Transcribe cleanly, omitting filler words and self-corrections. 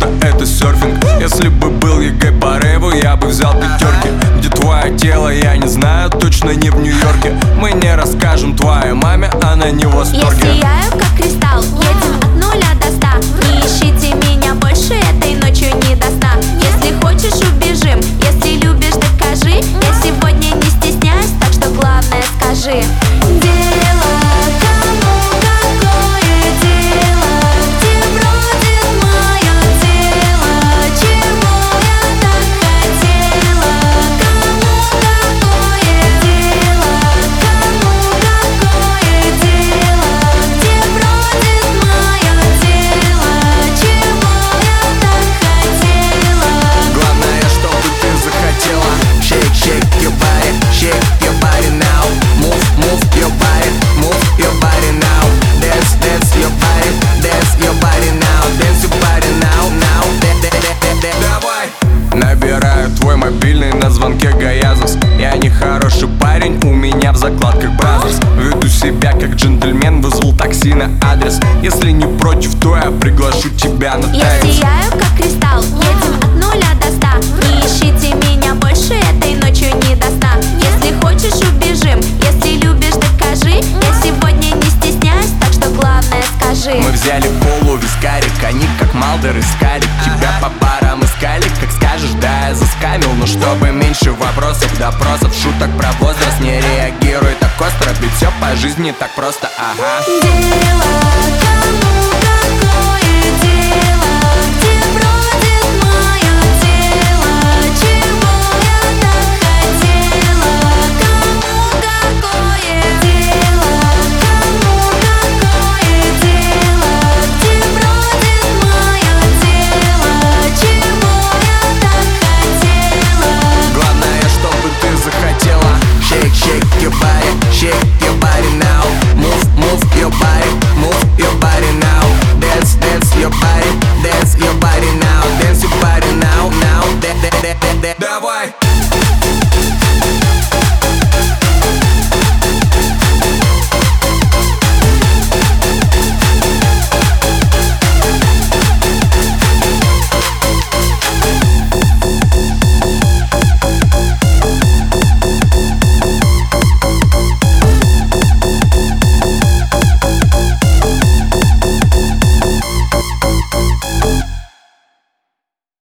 будто это серфинг. Если бы был ЕГЭ по рэпу, я бы взял пятерки. Где твое тело, я не знаю, точно не в Нью-Йорке. Мы не расскажем твоей маме, она не в восторге. Я сияю, как кристалл, едем от 0 до 100. Не ищите меня больше, этой ночью не до сна. Если хочешь, убежим, если любишь, докажи. Я сегодня не стесняюсь, так что главное скажи. Дело, кому какое дело, где бродит мое тело, чего я так хотела. Кому какое дело, кому какое дело, где бродит мое тело, чего я так хотела. Главное, чтобы ты захотела. Shake, shake your body, shake your body now. Move, move your body, move your body now. Dance, dance your body now. Dance your body now, now. Давай! Набираю твой мобильный, на звонке Гаязовс. Я не хороший парень, у меня в закладках Бразерс. Веду себя как джентльмен, вызвал такси на адрес. Если не против, то я приглашу тебя на Я танец. сияю, как кристалл, едем от 0 до 100. Не ищите меня больше, этой ночью не до сна. Если хочешь, убежим, если любишь, докажи. Я сегодня не стесняюсь, так что главное скажи. Мы взяли колу, вискарик, они как Малдер искали. Тебя по парам искали, как скажешь, да, я заскамил. Но чтобы меньше вопросов, допросов, шуток про возраст. Не реагируй так остро, ведь все по жизни так просто, ага. Дело, кому какое дело, где бродит мое тело, чего я так хотела. Кому какое дело, кому какое дело, где бродит мое тело, чего я так хотела. Главное, чтобы ты захотела. Shake, shake your body now. Move, move your body now. Dance, dance your body now. Dance your body now, now. Давай!